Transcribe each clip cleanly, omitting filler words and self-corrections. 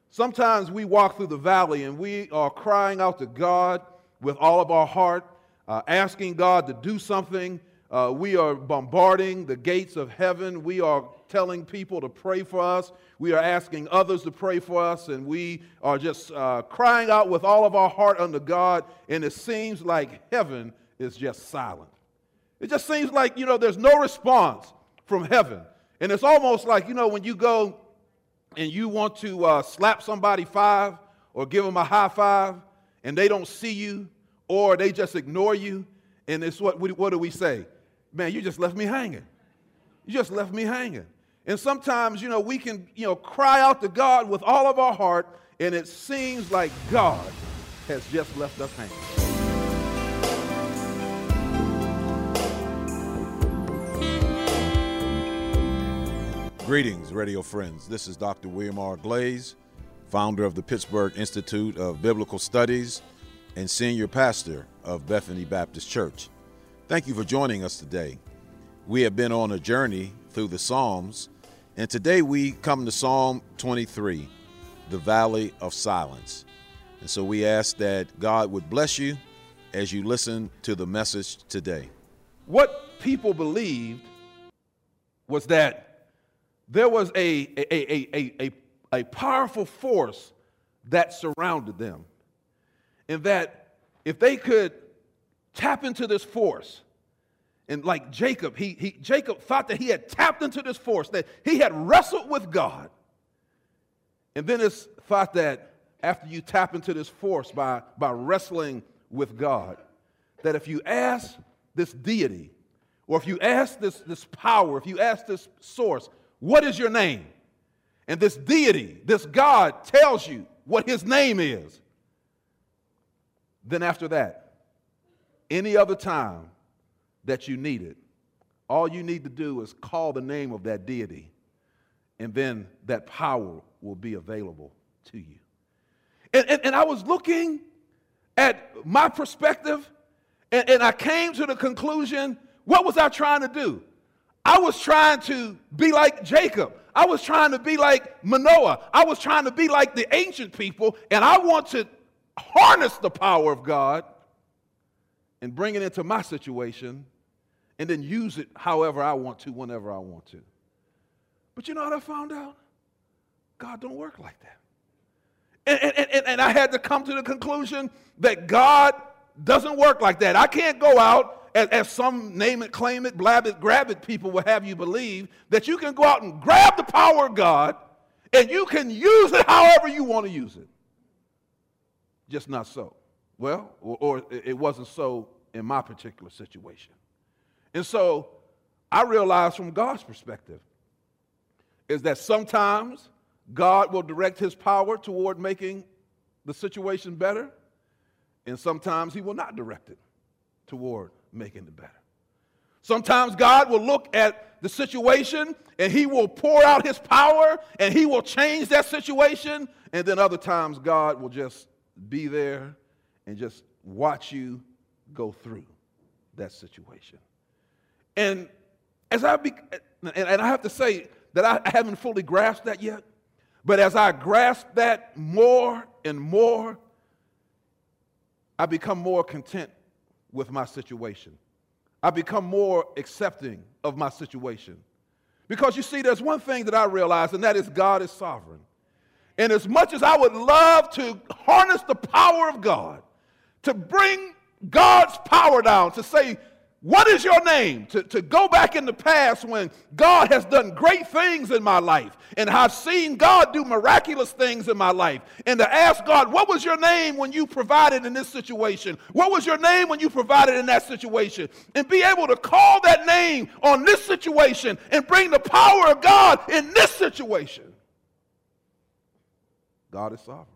Sometimes we walk through the valley and we are crying out to God with all of our heart, asking God to do something. We are bombarding the gates of heaven. We are telling people to pray for us. We are asking others to pray for us, and we are just crying out with all of our heart unto God, and it seems like heaven is just silent. It just seems like, there's no response from heaven. And it's almost like, when you go and you want to slap somebody five or give them a high five, and they don't see you, or they just ignore you, and it's what do we say? Man, you just left me hanging. You just left me hanging. And sometimes, we can, cry out to God with all of our heart, and it seems like God has just left us hanging. Greetings, radio friends. This is Dr. William R. Glaze, founder of the Pittsburgh Institute of Biblical Studies and senior pastor of Bethany Baptist Church. Thank you for joining us today. We have been on a journey through the Psalms, and today we come to Psalm 23, the Valley of Silence. And so we ask that God would bless you as you listen to the message today. What people believed was that there was a powerful force that surrounded them, and that if they could tap into this force, and like Jacob, Jacob thought that he had tapped into this force, that he had wrestled with God, and then it's thought that after you tap into this force by wrestling with God, that if you ask this deity, or if you ask this power, if you ask this source, what is your name? And this deity, this God, tells you what his name is. Then after that, any other time that you need it, all you need to do is call the name of that deity, and then that power will be available to you. And I was looking at my perspective, and I came to the conclusion, what was I trying to do? I was trying to be like Jacob. I was trying to be like Manoah. I was trying to be like the ancient people, and I want to harness the power of God and bring it into my situation and then use it however I want to, whenever I want to. But you know what I found out? God don't work like that. And I had to come to the conclusion that God doesn't work like that. I can't go out as some name it, claim it, blab it, grab it people will have you believe that you can go out and grab the power of God and you can use it however you want to use it. Just not so. Well, or it wasn't so in my particular situation. And so I realized from God's perspective is that sometimes God will direct his power toward making the situation better, and sometimes he will not direct it toward making it better. Sometimes God will look at the situation and he will pour out his power and he will change that situation, and then other times God will just be there and just watch you go through that situation. And as I have to say that I haven't fully grasped that yet, but as I grasp that more and more, I become more content with my situation. I become more accepting of my situation. Because you see, there's one thing that I realize, and that is God is sovereign. And as much as I would love to harness the power of God, to bring God's power down, to say, what is your name? To go back in the past when God has done great things in my life, and I've seen God do miraculous things in my life, and to ask God, what was your name when you provided in this situation? What was your name when you provided in that situation? And be able to call that name on this situation and bring the power of God in this situation. God is sovereign.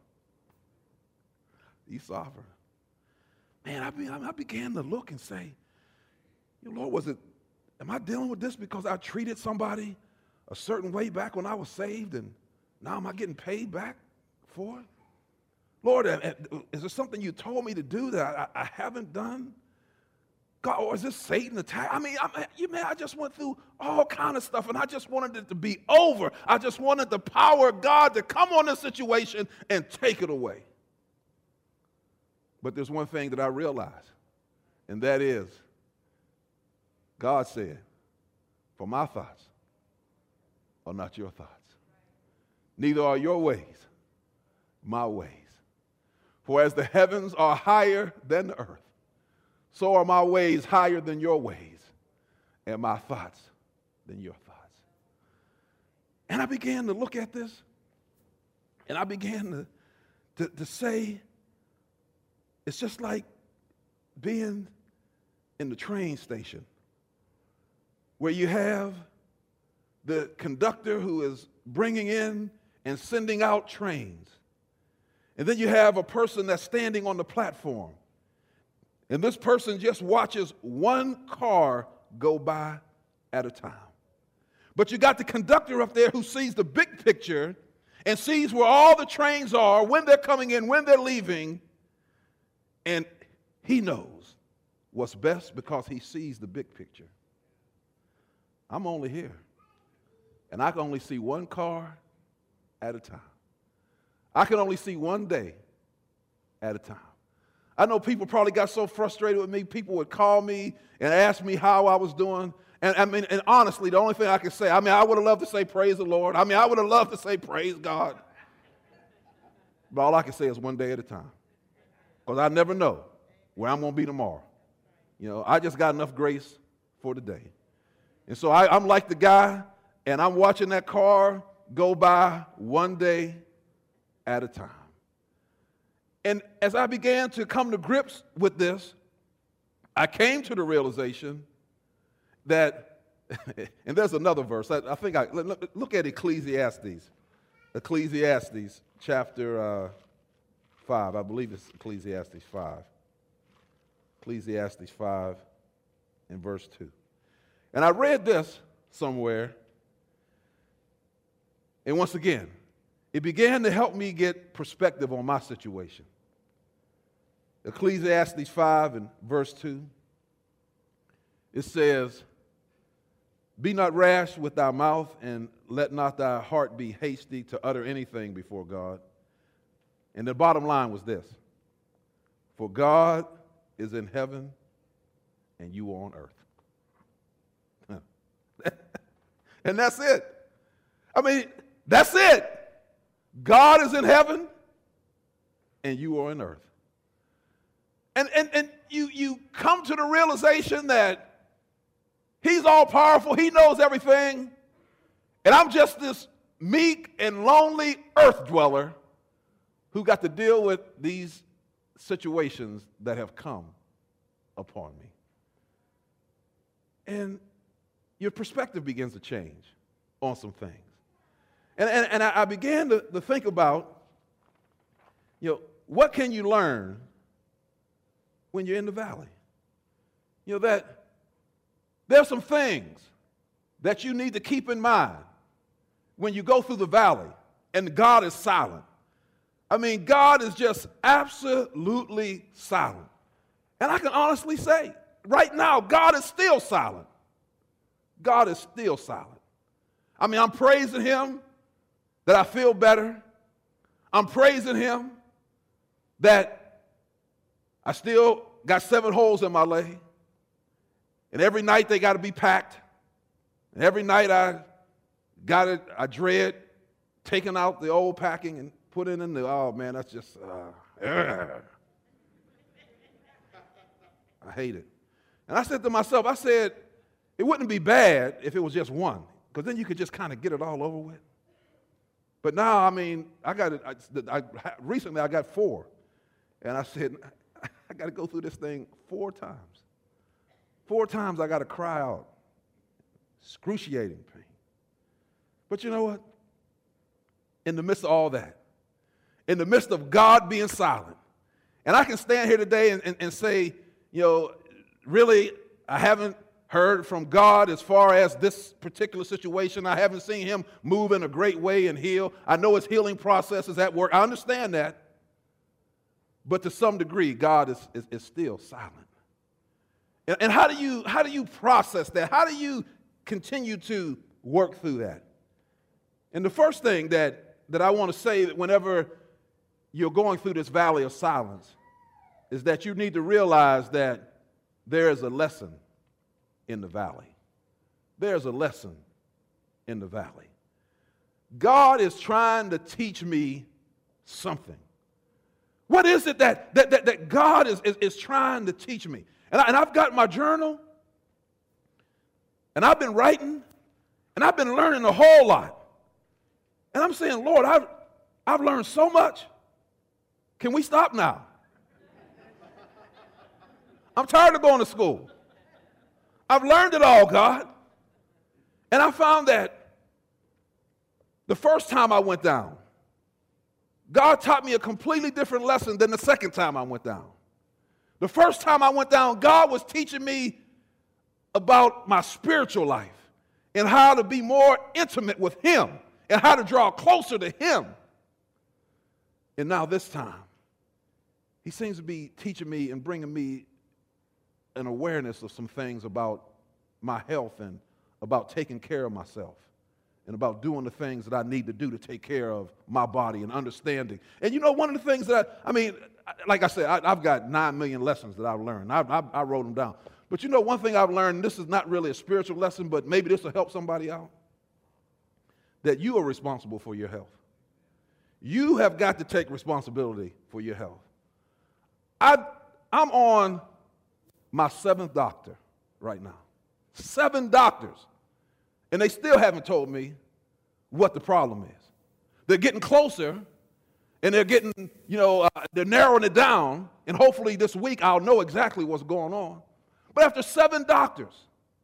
He's sovereign. Man, I began to look and say, Lord, am I dealing with this because I treated somebody a certain way back when I was saved, and now am I getting paid back for it? Lord, is there something you told me to do that I haven't done? God, or is this Satan attack? I just went through all kind of stuff, and I just wanted it to be over. I just wanted the power of God to come on this situation and take it away. But there's one thing that I realized, and that is, God said, for my thoughts are not your thoughts. Neither are your ways my ways. For as the heavens are higher than the earth, so are my ways higher than your ways, and my thoughts than your thoughts. And I began to look at this, and I began to say, it's just like being in the train station where you have the conductor who is bringing in and sending out trains. And then you have a person that's standing on the platform. And this person just watches one car go by at a time. But you got the conductor up there who sees the big picture and sees where all the trains are, when they're coming in, when they're leaving. And he knows what's best because he sees the big picture. I'm only here, and I can only see one car at a time. I can only see one day at a time. I know people probably got so frustrated with me, people would call me and ask me how I was doing. And honestly, the only thing I can say, I would have loved to say praise the Lord. I would have loved to say praise God. But all I can say is one day at a time. Because I never know where I'm going to be tomorrow. I just got enough grace for today. And so I'm like the guy, and I'm watching that car go by one day at a time. And as I began to come to grips with this, I came to the realization that, and there's another verse, look at Ecclesiastes chapter 5. I believe it's Ecclesiastes 5. Ecclesiastes 5 and verse 2. And I read this somewhere, and once again, it began to help me get perspective on my situation. Ecclesiastes 5 and verse 2, it says, "Be not rash with thy mouth, and let not thy heart be hasty to utter anything before God." And the bottom line was this: for God is in heaven, and you are on earth. And that's it. That's it. God is in heaven, and you are on earth. And you come to the realization that he's all powerful, he knows everything, and I'm just this meek and lonely earth dweller who got to deal with these situations that have come upon me. And your perspective begins to change on some things. And I began to think about, what can you learn when you're in the valley? That there's some things that you need to keep in mind when you go through the valley and God is silent. God is just absolutely silent. And I can honestly say, right now, God is still silent. God is still silent. I'm praising him that I feel better. I'm praising him that I still got 7 holes in my leg. And every night they got to be packed. And every night I dread taking out the old packing and putting in the, oh man, that's just, I hate it. And I said to myself, it wouldn't be bad if it was just one, because then you could just kind of get it all over with. But now, recently I got 4. And I said, I got to go through this thing 4 times. 4 times I got to cry out. Excruciating pain. But you know what? In the midst of all that, in the midst of God being silent, and I can stand here today and say, really, I haven't heard from God as far as this particular situation. I haven't seen him move in a great way and heal. I know his healing process is at work. I understand that. But to some degree, God is still silent. And how do you process that? How do you continue to work through that? And the first thing that I want to say that whenever you're going through this valley of silence is that you need to realize that there is a lesson in the valley. There's a lesson in the valley. God is trying to teach me something. What is it that God is trying to teach me? And I've got my journal, and I've been writing, and I've been learning a whole lot. And I'm saying, Lord, I've learned so much. Can we stop now? I'm tired of going to school. I've learned it all, God. And I found that the first time I went down, God taught me a completely different lesson than the second time I went down. The first time I went down, God was teaching me about my spiritual life and how to be more intimate with Him and how to draw closer to Him. And now this time, He seems to be teaching me and bringing me an awareness of some things about my health and about taking care of myself and about doing the things that I need to do to take care of my body and understanding. And you know, one of the things that like I said, I've got 9 million lessons that I've learned. I wrote them down. But you know, one thing I've learned, and this is not really a spiritual lesson, but maybe this will help somebody out, that you are responsible for your health. You have got to take responsibility for your health. I'm on my 7th doctor right now. 7 doctors. And they still haven't told me what the problem is. They're getting closer, and they're getting, they're narrowing it down, and hopefully this week I'll know exactly what's going on. But after 7 doctors,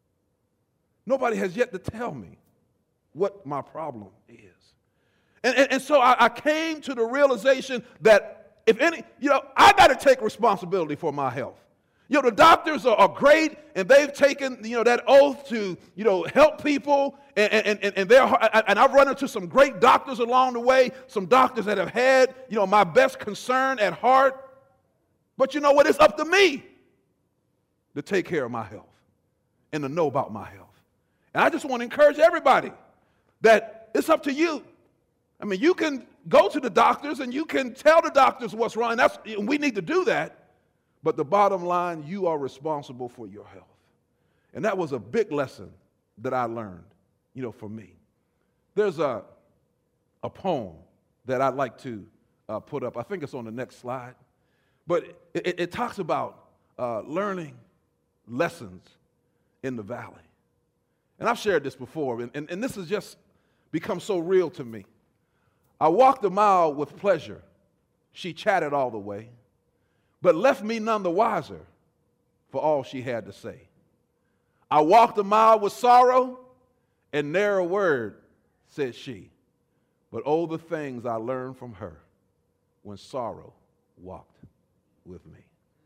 nobody has yet to tell me what my problem is. And so I came to the realization that I got to take responsibility for my health. The doctors are great, and they've taken, that oath to, help people, and I've run into some great doctors along the way, some doctors that have had, my best concern at heart. But you know what? It's up to me to take care of my health and to know about my health. And I just want to encourage everybody that it's up to you. I mean, you can go to the doctors and you can tell the doctors what's wrong. And we need to do that. But the bottom line, you are responsible for your health. And that was a big lesson that I learned, for me. There's a poem that I'd like to put up. I think it's on the next slide. But it talks about learning lessons in the valley. And I've shared this before, and this has just become so real to me. I walked a mile with pleasure. She chatted all the way, but left me none the wiser for all she had to say. I walked a mile with sorrow, and ne'er a word said she. But oh, the things I learned from her when sorrow walked with me.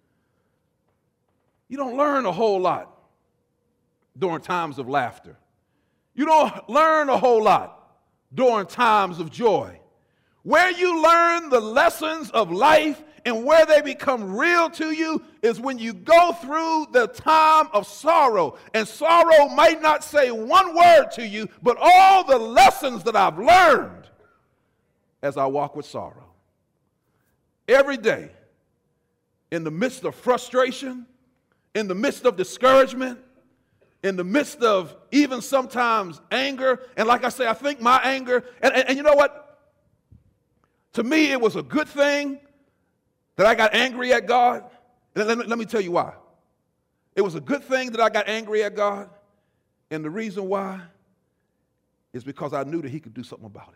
You don't learn a whole lot during times of laughter. You don't learn a whole lot during times of joy. Where you learn the lessons of life and where they become real to you is when you go through the time of sorrow. And sorrow might not say one word to you, but all the lessons that I've learned as I walk with sorrow. Every day, in the midst of frustration, in the midst of discouragement, in the midst of even sometimes anger, and like I say, I think my anger, and you know what? To me, it was a good thing that I got angry at God. And let me tell you why. It was a good thing that I got angry at God, and the reason why is because I knew that He could do something about it.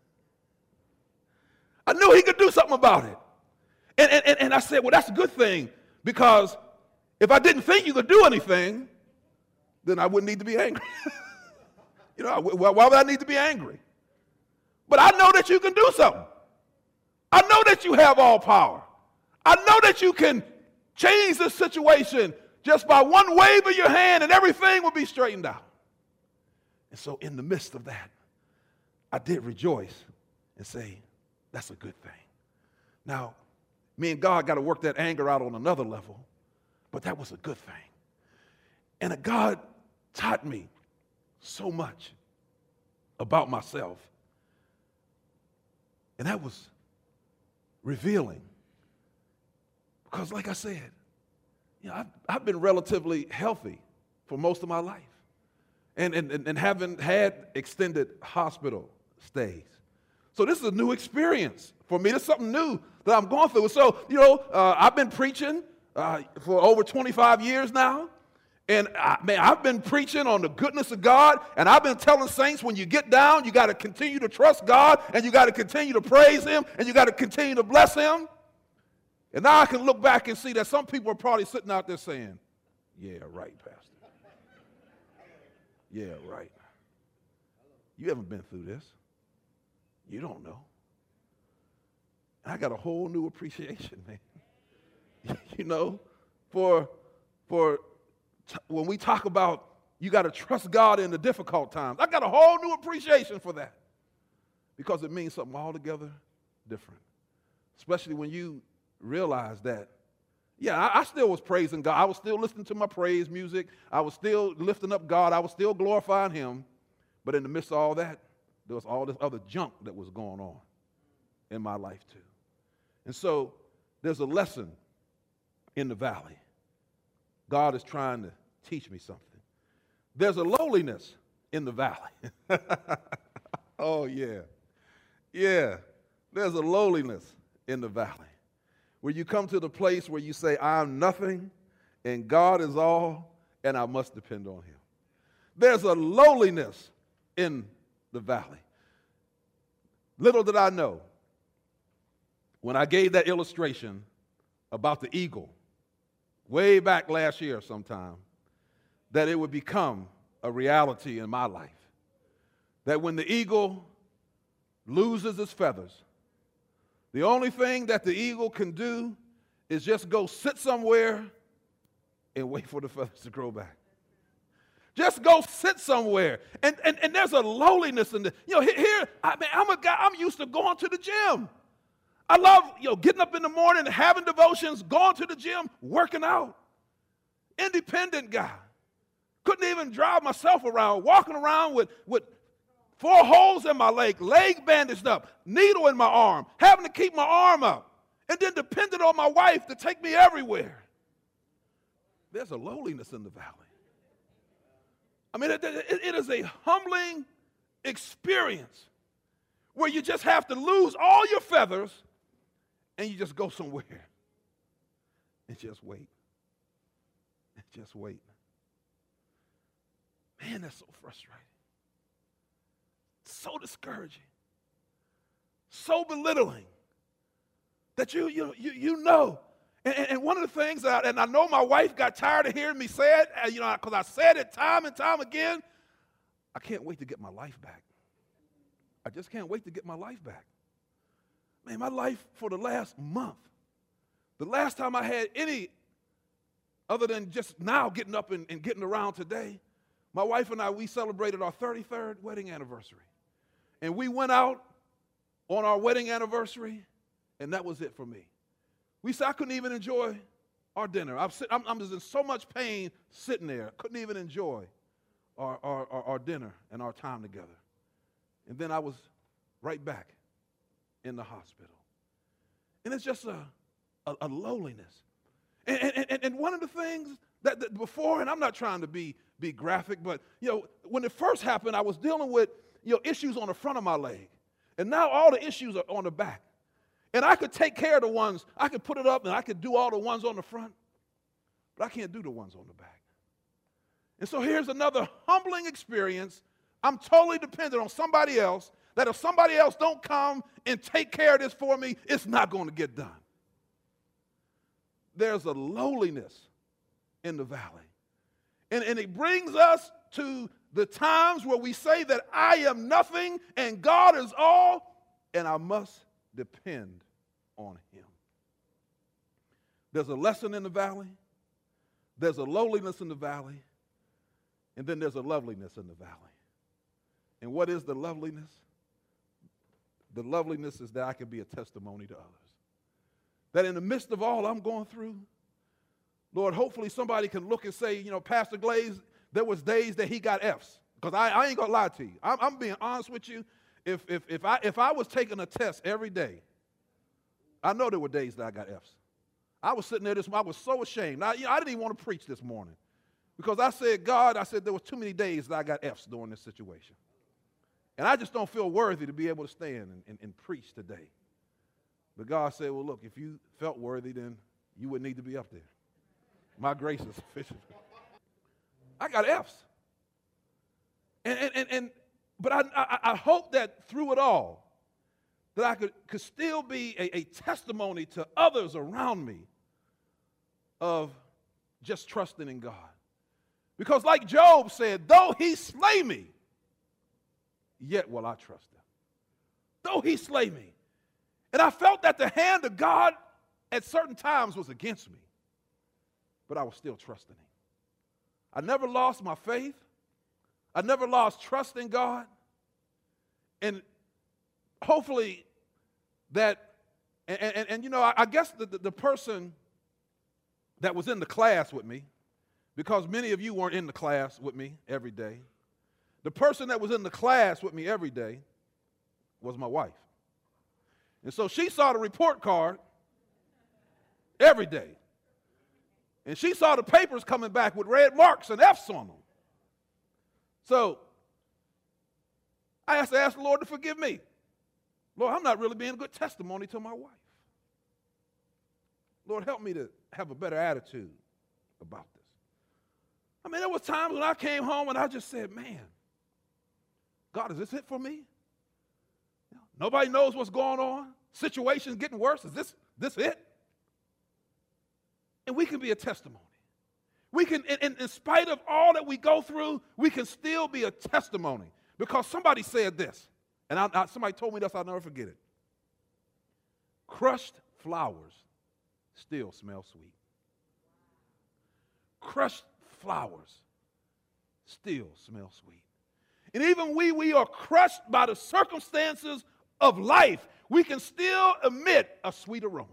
I knew He could do something about it. And I said, well, that's a good thing, because if I didn't think you could do anything, then I wouldn't need to be angry. Why would I need to be angry? But I know that you can do something. I know that you have all power. I know that you can change the situation just by one wave of your hand and everything will be straightened out. And so in the midst of that, I did rejoice and say, that's a good thing. Now, me and God got to work that anger out on another level, but that was a good thing. And God taught me so much about myself. And that was revealing. Because like I said, I've been relatively healthy for most of my life. And haven't had extended hospital stays. So this is a new experience for me. This is something new that I'm going through. So, I've been preaching for over 25 years now. And I've been preaching on the goodness of God, and I've been telling saints when you get down, you got to continue to trust God, and you got to continue to praise Him, and you got to continue to bless Him. And now I can look back and see that some people are probably sitting out there saying, yeah, right, Pastor. Yeah, right. You haven't been through this. You don't know. And I got a whole new appreciation, man. For when we talk about you got to trust God in the difficult times, I got a whole new appreciation for that because it means something altogether different, especially when you realize that, I still was praising God. I was still listening to my praise music. I was still lifting up God. I was still glorifying Him. But in the midst of all that, there was all this other junk that was going on in my life too. And so there's a lesson in the valley. God is trying to teach me something. There's a lowliness in the valley. Oh, yeah. Yeah, there's a lowliness in the valley where you come to the place where you say, I'm nothing and God is all and I must depend on Him. There's a lowliness in the valley. Little did I know when I gave that illustration about the eagle way back last year sometime, that it would become a reality in my life. That when the eagle loses its feathers, the only thing that the eagle can do is just go sit somewhere and wait for the feathers to grow back. Just go sit somewhere. And there's a lowliness in the, I'm a guy, I'm used to going to the gym. I love, getting up in the morning, having devotions, going to the gym, working out. Independent guy. Couldn't even drive myself around, walking around with 4 holes in my leg bandaged up, needle in my arm, having to keep my arm up, and then dependent on my wife to take me everywhere. There's a lowliness in the valley. I mean, it is a humbling experience where you just have to lose all your feathers and you just go somewhere and just wait. And just wait. Man, that's so frustrating. So discouraging. So belittling that you know. And one of the things, and I know my wife got tired of hearing me say it, because I said it time and time again, I can't wait to get my life back. I just can't wait to get my life back. Man, my life for the last month, the last time I had any other than just now getting up and getting around today, my wife and I, we celebrated our 33rd wedding anniversary. And we went out on our wedding anniversary, and that was it for me. We said I couldn't even enjoy our dinner. I'm just in so much pain sitting there. I couldn't even enjoy our dinner and our time together. And then I was right back in the hospital. And it's just a lowliness. And one of the things that before, and I'm not trying to be graphic, but when it first happened, I was dealing with issues on the front of my leg. And now all the issues are on the back. And I could take care of the ones, I could put it up and I could do all the ones on the front, but I can't do the ones on the back. And so here's another humbling experience. I'm totally dependent on somebody else, that if somebody else don't come and take care of this for me, it's not going to get done. There's a lowliness in the valley. And it brings us to the times where we say that I am nothing and God is all, and I must depend on Him. There's a lesson in the valley. There's a lowliness in the valley. And then there's a loveliness in the valley. And what is the loveliness? The loveliness is that I can be a testimony to others. That in the midst of all I'm going through, Lord, hopefully somebody can look and say, Pastor Glaze, there was days that he got F's. Because I ain't going to lie to you. I'm being honest with you. If I was taking a test every day, I know there were days that I got F's. I was sitting there I was so ashamed. I didn't even want to preach this morning. Because I said, God, there was too many days that I got F's during this situation. And I just don't feel worthy to be able to stand and preach today. But God said, well, look, if you felt worthy, then you wouldn't need to be up there. My grace is sufficient. I got F's. But I hope that through it all, that I could still be a testimony to others around me of just trusting in God. Because like Job said, though he slay me, yet will I trust him. Though he slay me. And I felt that the hand of God at certain times was against me. But I was still trusting him. I never lost my faith. I never lost trust in God. And hopefully that, I guess the person that was in the class with me, because many of you weren't in the class with me every day, the person that was in the class with me every day was my wife. And so she saw the report card every day. And she saw the papers coming back with red marks and F's on them. So I asked the Lord to forgive me. Lord, I'm not really being a good testimony to my wife. Lord, help me to have a better attitude about this. There was times when I came home and I just said, man, God, is this it for me? Nobody knows what's going on. Situation's getting worse. Is this it? And we can be a testimony. We can, in spite of all that we go through, we can still be a testimony. Because somebody said this, and somebody told me this, I'll never forget it. Crushed flowers still smell sweet. Crushed flowers still smell sweet. And even we are crushed by the circumstances of life, we can still emit a sweet aroma.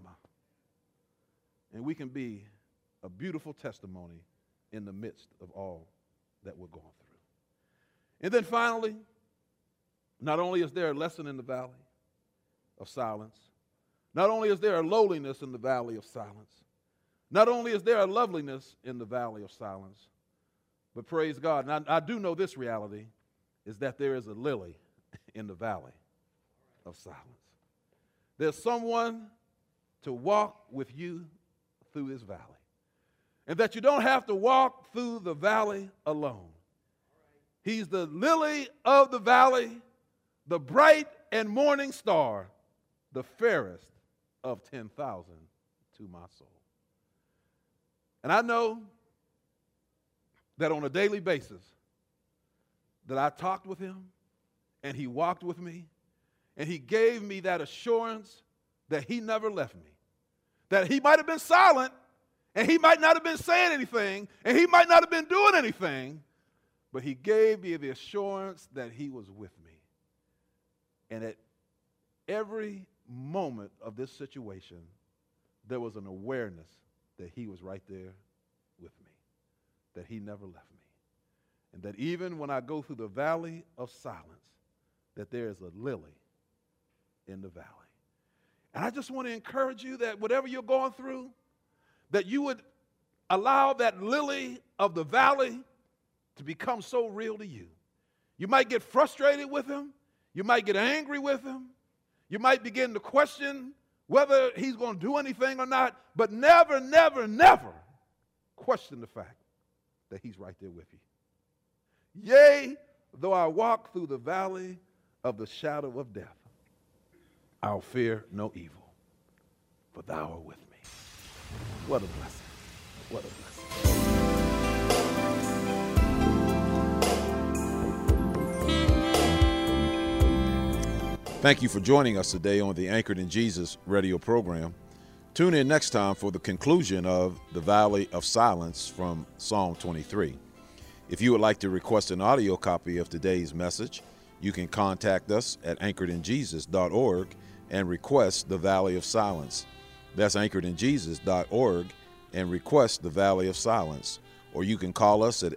And we can be a beautiful testimony in the midst of all that we're going through. And then finally, not only is there a lesson in the valley of silence, not only is there a lowliness in the valley of silence, not only is there a loveliness in the valley of silence, but praise God, and I do know this reality, is that there is a lily in the valley of silence. There's someone to walk with you through this valley. And that you don't have to walk through the valley alone. He's the lily of the valley, the bright and morning star, the fairest of 10,000 to my soul. And I know that on a daily basis that I talked with him and he walked with me and he gave me that assurance that he never left me. That he might have been silent and he might not have been saying anything and he might not have been doing anything, but he gave me the assurance that he was with me. And at every moment of this situation, there was an awareness that he was right there with me, that he never left me. And that even when I go through the valley of silence, that there is a lily in the valley. And I just want to encourage you that whatever you're going through, that you would allow that lily of the valley to become so real to you. You might get frustrated with him. You might get angry with him. You might begin to question whether he's going to do anything or not, but never, never, never question the fact that he's right there with you. Yea, though I walk through the valley of the shadow of death, I'll fear no evil, for thou art with me. What a blessing. What a blessing. Thank you for joining us today on the Anchored in Jesus radio program. Tune in next time for the conclusion of The Valley of Silence from Psalm 23. If you would like to request an audio copy of today's message, you can contact us at anchoredinjesus.org and request The Valley of Silence. That's anchoredinjesus.org and request the Valley of Silence, or you can call us at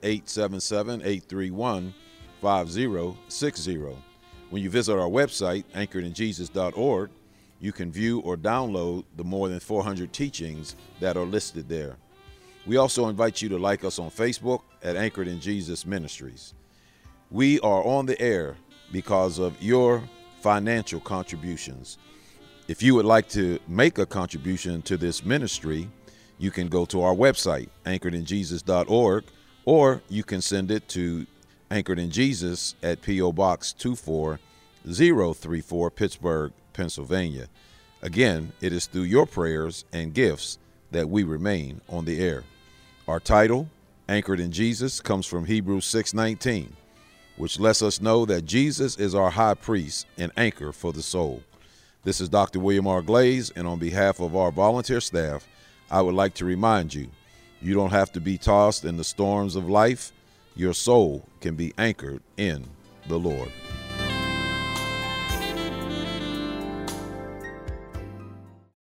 877-831-5060. When you visit our website, anchoredinjesus.org, you can view or download the more than 400 teachings that are listed there. We also invite you to like us on Facebook at Anchored in Jesus Ministries. We are on the air because of your financial contributions. If you would like to make a contribution to this ministry, you can go to our website, anchoredinjesus.org, or you can send it to Anchored in Jesus at P.O. Box 24034, Pittsburgh, Pennsylvania. Again, it is through your prayers and gifts that we remain on the air. Our title, Anchored in Jesus, comes from Hebrews 6:19, which lets us know that Jesus is our high priest and anchor for the soul. This is Dr. William R. Glaze, and on behalf of our volunteer staff, I would like to remind you, you don't have to be tossed in the storms of life. Your soul can be anchored in the Lord.